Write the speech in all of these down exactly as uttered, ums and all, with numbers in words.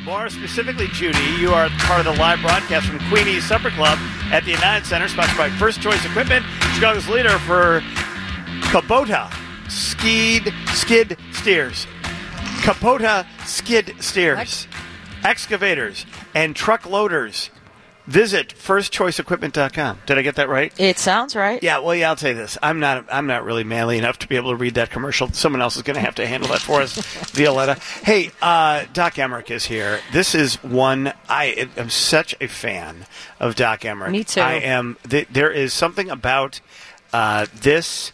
More specifically, Judy, you are part of the live broadcast from Queenie's Supper Club at the United Center, sponsored by First Choice Equipment, Chicago's leader for Kubota skid skid steers. Kubota skid steers, excavators, and truck loaders. Visit first choice equipment dot com. Did I get that right? It sounds right. Yeah, well, yeah, I'll tell you this. I'm not I'm not really manly enough to be able to read that commercial. Someone else is going to have to handle that for us, Violetta. Hey, uh, Doc Emmerich is here. This is one, I am such a fan of Doc Emmerich. Me too. I am, th- there is something about uh, this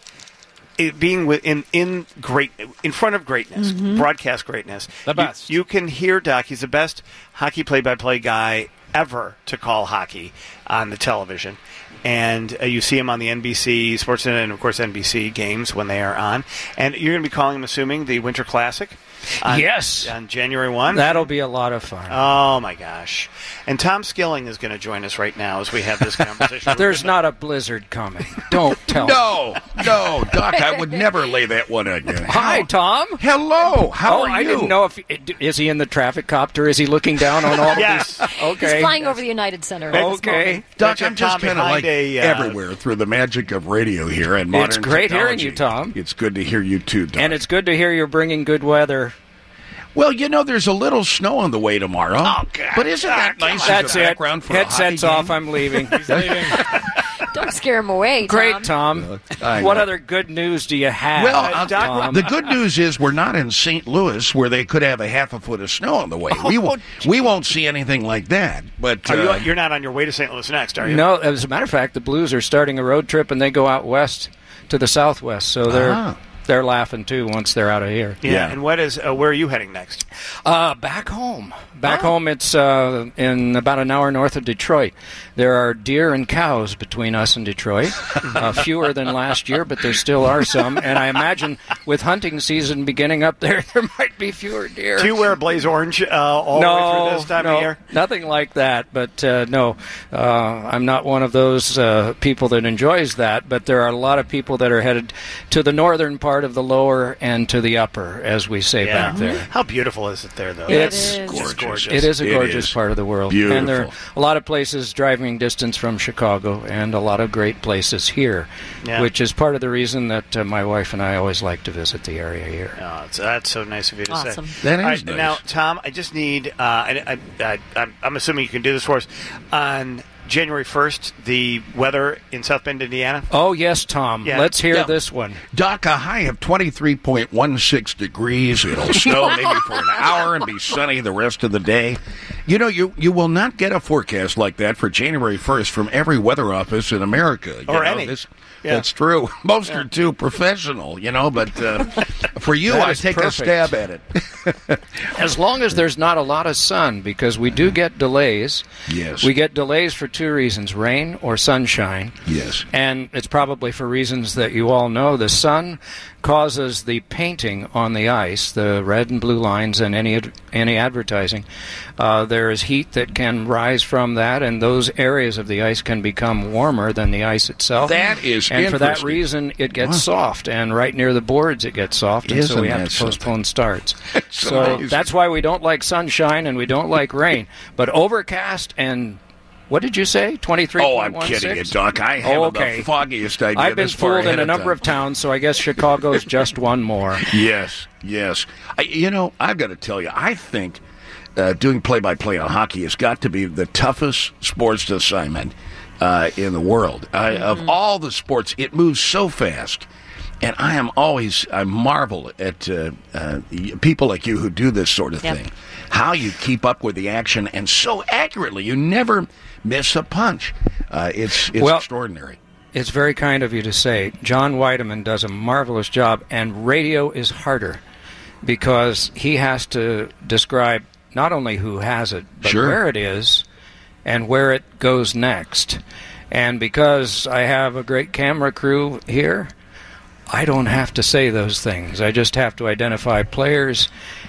it being in, in great in front of greatness, mm-hmm. broadcast greatness. The best. You, you can hear Doc. He's the best hockey play-by-play guy ever to call hockey on the television. And uh, you see him on the N B C Sportsnet and, of course, N B C games when they are on. And you're going to be calling him, assuming, the Winter Classic? On, yes. On January first? That'll be a lot of fun. Oh, my gosh. And Tom Skilling is going to join us right now as we have this conversation. There's not a blizzard coming. Don't tell No, no, Doc, I would never lay that one on you. Hi, Tom. Hello. How oh, are you? I didn't know if is he in the traffic copter? Is he looking down on all yes. of these? Okay. He's flying over the United Center. Okay. Doc, I'm just kind of like a, uh, everywhere through the magic of radio here and modern It's great technology. hearing you, Tom. It's good to hear you, too, Doc. And it's good to hear you're bringing good weather. Well, you know, there's a little snow on the way tomorrow. Oh, God. But isn't that God, nice That's as a it. background for Headsets a hockey off. game? I'm leaving. He's leaving. Don't scare him away, Tom. Great, Tom. I What know. other good news do you have? Well, Uh, uh, Doc, Tom? the good news is we're not in Saint Louis where they could have a half a foot of snow on the way. We, won't, we won't see anything like that. But Are uh, you, you're not on your way to Saint Louis next, are you? No, as a matter of fact, the Blues are starting a road trip, and they go out west to the southwest, so they're Ah. they're laughing too once they're out of here. Yeah. Yeah. And what is? Uh, where are you heading next? Uh, back home. Back Oh. home, it's uh, in about an hour north of Detroit. There are deer and cows between us and Detroit. uh, fewer than last year, but there still are some. And I imagine with hunting season beginning up there, there might be fewer deer. Do you wear blaze orange uh, all no, the way through this time no, of year? nothing like that. But uh, no, uh, I'm not one of those uh, people that enjoys that. But there are a lot of people that are headed to the northern part of the lower and to the upper, as we say Yeah. back there. How beautiful is it there, though? It's is. gorgeous. It is a It gorgeous is. part of the world. Beautiful. And there are a lot of places driving distance from Chicago and a lot of great places here, Yeah. which is part of the reason that uh, my wife and I always like to visit the area here. Oh, it's, that's so nice of you to Awesome. say. That is All right, nice. Now, Tom, I just need, uh, I, I, I, I'm, I'm assuming you can do this for us, on January first, the weather in South Bend, Indiana. Oh, yes, Tom. Yeah. Let's hear Yeah. this one. Doc, a high of twenty-three point one six degrees. It'll snow maybe for an hour and be sunny the rest of the day. You know, you you will not get a forecast like that for January first from every weather office in America. You Or know, any. This, Yeah. That's true. Most are too professional, you know, but uh, for you, That I is take perfect. a stab at it. As long as there's not a lot of sun, because we do get delays. Yes. We get delays for two reasons, rain or sunshine. Yes. And it's probably for reasons that you all know. The sun causes the painting on the ice, the red and blue lines, and any ad- any advertising. Uh, there is heat that can rise from that, and those areas of the ice can become warmer than the ice itself. That is And for that interesting. reason, it gets Wow. soft, and right near the boards it gets soft, and so Isn't we have that to postpone starts. so so amazing. that's why we don't like sunshine and we don't like rain. But overcast and what did you say? twenty-three. Oh, I'm kidding you, Doc. I have Oh, okay. the foggiest idea. I've been this far fooled in ahead a of number time. of towns, so I guess Chicago's just one more. Yes, yes. I, you know, I've got to tell you, I think uh, doing play-by-play on hockey has got to be the toughest sports assignment uh, in the world. I, Mm-hmm. Of all the sports, it moves so fast. And I am always, I marvel at uh, uh, people like you who do this sort of Yep. thing. How you keep up with the action and so accurately. You never miss a punch. Uh, it's it's Well- extraordinary. It's very kind of you to say. John Weideman does a marvelous job, and radio is harder because he has to describe not only who has it, but Sure. where it is and where it goes next. And because I have a great camera crew here, I don't have to say those things. I just have to identify players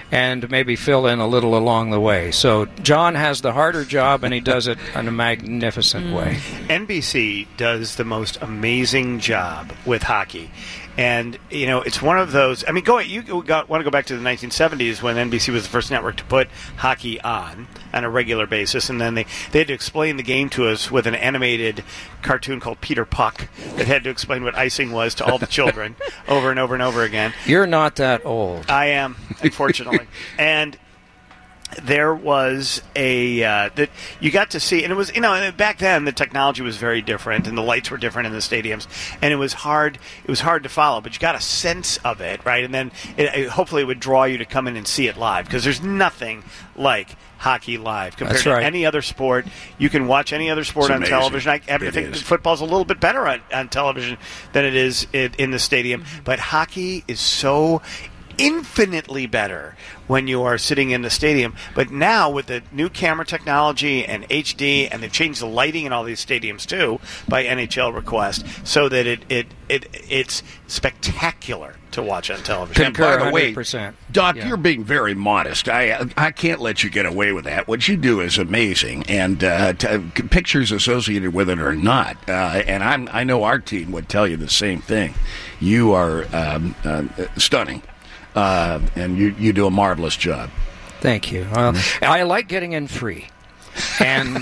and maybe fill in a little along the way. So John has the harder job, and he does it in a magnificent Mm. way. N B C does the most amazing job with hockey. And, you know, it's one of those. I mean, go you got, want to go back to the nineteen seventies when N B C was the first network to put hockey on on a regular basis. And then they, they had to explain the game to us with an animated cartoon called Peter Puck that had to explain what icing was to all the children over and over and over again. You're not that old. I am, unfortunately. And there was a uh, that you got to see, and it was, you know, back then the technology was very different, and the lights were different in the stadiums, and it was hard. It was hard to follow, but you got a sense of it, right? And then it, it, hopefully it would draw you to come in and see it live, because there's nothing like hockey live compared That's to right. any other sport. You can watch any other sport It's on amazing. television. I, I It think is. football's a little bit better on, on television than it is in, in the stadium, but hockey is so infinitely better when you are sitting in the stadium. But now with the new camera technology and H D, and they've changed the lighting in all these stadiums too by N H L request, so that it it, it it's spectacular to watch on television. And by Concur the way, one hundred percent. Doc, Yeah. you're being very modest. I I can't let you get away with that. What you do is amazing, and uh, t- pictures associated with it or not. Uh, and I'm I know our team would tell you the same thing. You are um, uh, stunning, uh, and you you do a marvelous job. Thank you. Well, I like getting in free. And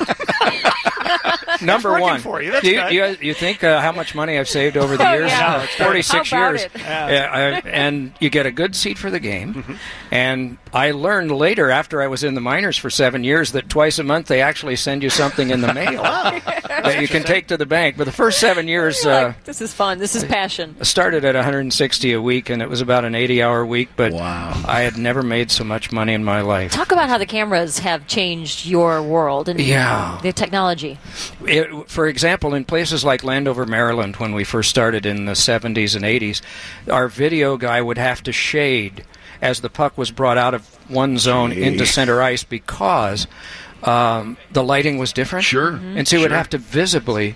number working one, for you. That's do you, good. you, you think uh, how much money I've saved over the Oh, years? yeah. Uh, How forty-six about years. it? Yeah, I, and you get a good seat for the game. Mm-hmm. And I learned later, after I was in the minors for seven years, that twice a month they actually send you something in the mail that you can take to the bank. But the first seven years You're uh, like, this is fun. This is passion. started at one hundred sixty a week, and it was about an eighty-hour week. But Wow. I had never made so much money in my life. Talk about how the cameras have changed your world and Yeah. the technology. It, for example, in places like Landover, Maryland, when we first started in the seventies and eighties, our video guy would have to shade as the puck was brought out of one zone Gee. into center ice because um, the lighting was different. Sure. And so he would Sure. have to visibly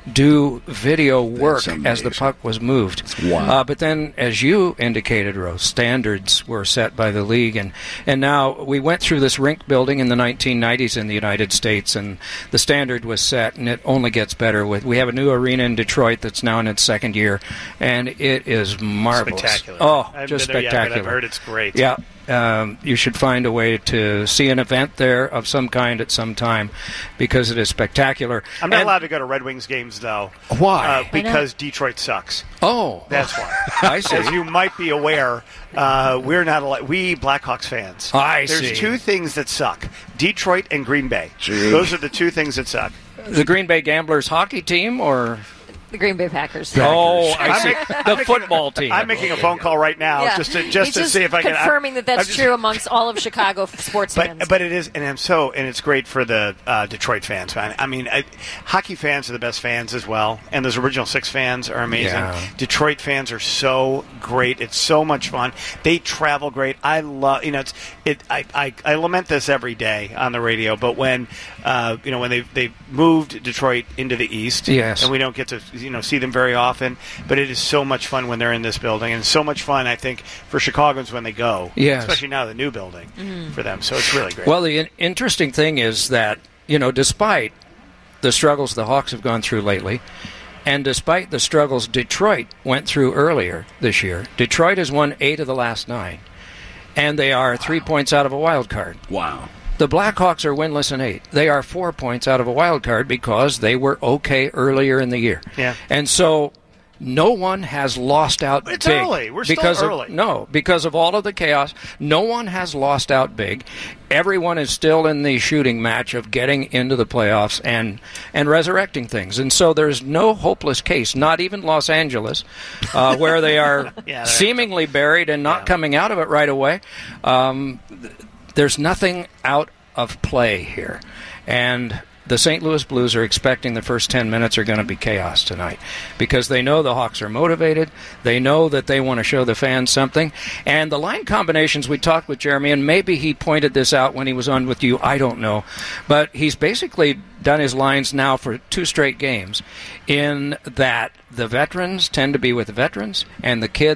do video work That's as the amazing. puck was moved. Wow. Uh, but then, as you indicated, Rose, standards were set by the league, and and now we went through this rink building in the nineteen nineties in the United States, and the standard was set, and it only gets better. With we have a new arena in Detroit that's now in its second year, and it is marvelous. Spectacular. Oh, I haven't just been there yet, but I've spectacular. heard it's great. Yeah. Um, you should find a way to see an event there of some kind at some time because it is spectacular. I'm not And- allowed to go to Red Wings games though. Why? Uh, because Detroit sucks. Oh, That's why. I see. As you might be aware, uh, we're not allowed. We Blackhawks fans. I There's see. two things that suck: Detroit and Green Bay. Gee. Those are the two things that suck. The Green Bay Gamblers hockey team, or The Green Bay Packers. oh, I I'm see, make- the football team. I'm making a phone call right now Yeah. just to just He's to just see if I can confirming that that's I'm just- true amongst all of Chicago f- sports fans. But but it is, and I'm so, and it's great for the uh, Detroit fans, man. I mean, I, hockey fans are the best fans as well, and those original six fans are amazing. Yeah. Detroit fans are so great; it's so much fun. They travel great. I love, you know, it's it. I, I, I lament this every day on the radio, but when uh, you know when they they moved Detroit into the East, Yes. and we don't get to you know see them very often, but it is so much fun when they're in this building, and so much fun I think for Chicagoans when they go, Yes. especially now the new building for them. So it's really great. Well, the in- interesting thing is that, you know, despite the struggles the Hawks have gone through lately, and despite the struggles Detroit went through earlier this year, Detroit has won eight of the last nine, and they are three points out of a wild card. Wow. The Blackhawks are winless in eight. They are four points out of a wild card because they were okay earlier in the year. Yeah. And so no one has lost out It's big. early. We're still because early. Of, no, because of all of the chaos, no one has lost out big. Everyone is still in the shooting match of getting into the playoffs and, and resurrecting things. And so there's no hopeless case, not even Los Angeles, uh, where they are Yeah, they're- seemingly buried and not Yeah. coming out of it right away. Um, There's nothing out of play here. And the Saint Louis Blues are expecting the first ten minutes are going to be chaos tonight because they know the Hawks are motivated. They know that they want to show the fans something. And the line combinations, we talked with Jeremy, and maybe he pointed this out when he was on with you. I don't know. But he's basically done his lines now for two straight games in that the veterans tend to be with the veterans and the kids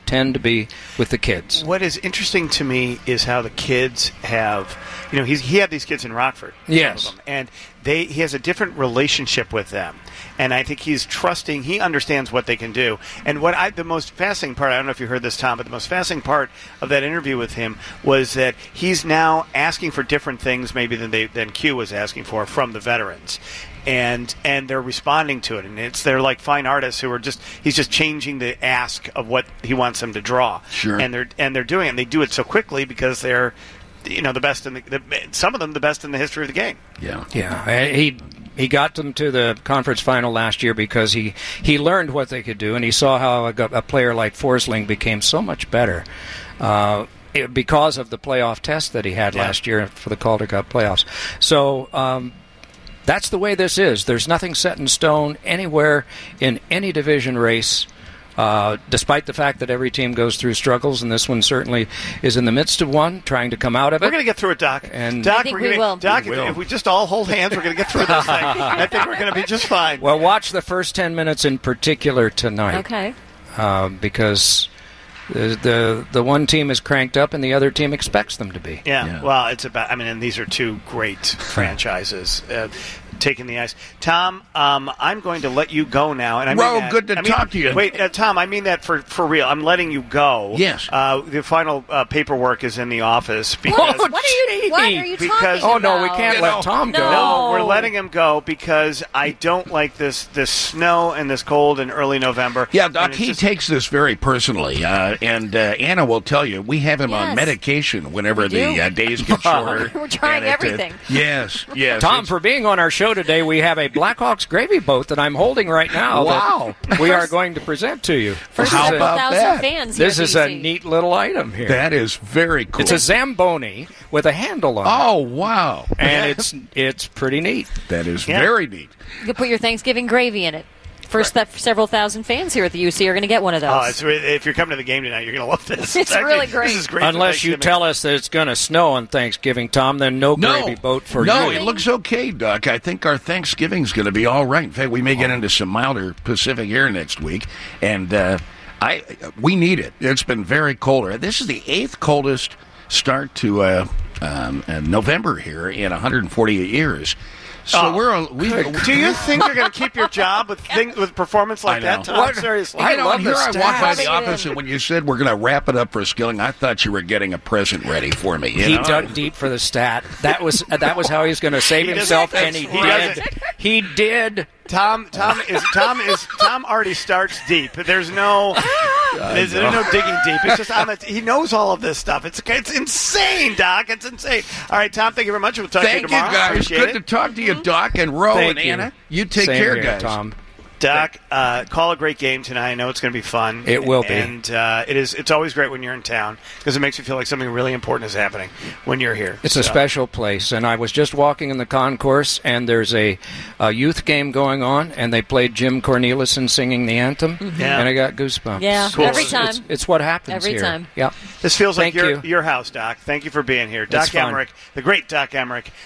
tend to be with the kids. What is interesting to me is how the kids have, you know, he's, he had these kids in Rockford. some Yes. of them, and they he has a different relationship with them. And I think he's trusting, he understands what they can do. And what I, the most fascinating part, I don't know if you heard this, Tom, but the most fascinating part of that interview with him was that he's now asking for different things maybe than they than Q was asking for from the veterans. And and they're responding to it, and it's they're like fine artists who are just he's just changing the ask of what he wants them to draw. Sure. And they're and they're doing it. And they do it so quickly because they're, you know, the best in the, the some of them the best in the history of the game. Yeah. Yeah, he he got them to the conference final last year because he, he learned what they could do, and he saw how a, a player like Forsling became so much better uh, it, because of the playoff test that he had Yeah. last year for the Calder Cup playoffs. So um, that's the way this is. There's nothing set in stone anywhere in any division race. Uh, despite the fact that every team goes through struggles, and this one certainly is in the midst of one, trying to come out of it. We're going to get through it, Doc. And- Doc, I think we're we gonna, will. Doc, We if, will. if we just all hold hands, we're going to get through this thing. I think we're going to be just fine. Well, watch the first ten minutes in particular tonight. Okay. Uh, because the, the the one team is cranked up and the other team expects them to be. Yeah, Yeah. well, it's about. I mean, and these are two great franchises uh, taking the ice. Tom, um, I'm going to let you go now. And I mean Ro, that- good to I mean- talk to you. Wait, uh, Tom, I mean that for for real. I'm letting you go. Yes. Uh, the final uh, paperwork is in the office because. What are you? What are you Because- talking Oh, about? no, we can't You let know, Tom go. no. No, we're letting him go because I don't like this this snow and this cold in early November. Yeah, And Doc, it's he just- takes this very personally, uh, and uh, Anna will tell you we have him on Yes. medication whenever We the do. uh, days get shorter. We're trying And it, uh, everything. yes, yes. Tom, it's- for being on our show today, we have a Blackhawks gravy boat that I'm holding right now. Wow. that we are going to present to you. First How This is a- about thousand that? fans here This at is a B C. neat little item here. that is very cool. It's a Zamboni with a handle on it, oh, wow. and it's it's pretty neat. That is Yeah. very neat. You can put your Thanksgiving gravy in it. First, that several thousand fans here at the U C are going to get one of those. Oh, it's, re- if you're coming to the game tonight, you're going to love this. It's actually- really great. This is great. for Unless you Thanksgiving. tell us that it's going to snow on Thanksgiving, Tom, then no, No, gravy boat for no, you. it looks okay, Doc. I think our Thanksgiving's going to be all right. In fact, we may get into some milder Pacific air next week, and uh, I we need it. It's been very cold. This is the eighth coldest start to uh, um, uh, November here in one hundred forty-eight years. So Oh, we're a, we. Do you think you're going to keep your job with thing, with performance like I that, know. Tom? What? Seriously. I I know, love and here the I walk by stats. the office, and when you said we're going to wrap it up for Skilling, I thought you were getting a present ready for me. You He know? dug deep for the stat. That was that was how he was going to save He himself, doesn't- and he he did. doesn't. He did. Tom, Tom is Tom is Tom already starts deep. There's no, there's, there's no digging deep. It's just on the, he knows all of this stuff. It's it's insane, Doc. It's insane. All right, Tom. Thank you very much. We'll talk Thank to you you, tomorrow. guys. Appreciate Good it. to talk to you, Doc and Ro Thank and you. Anna. You take Same care, here, guys. Tom. Doc, uh, call a great game tonight. I know it's going to be fun. It will be. and uh, it is. It's always great when you're in town because it makes you feel like something really important is happening when you're here. It's a So- special place, and I was just walking in the concourse, and there's a, a youth game going on, and they played Jim Cornelison singing the anthem, Yeah. and I got goosebumps. Yeah, Cool. every It's, time. it's, it's what happens Every here. time. Yeah. This feels like Thank your you. your house, Doc. Thank you for being here, Doc It's fun. Emmerich, the great Doc Emmerich.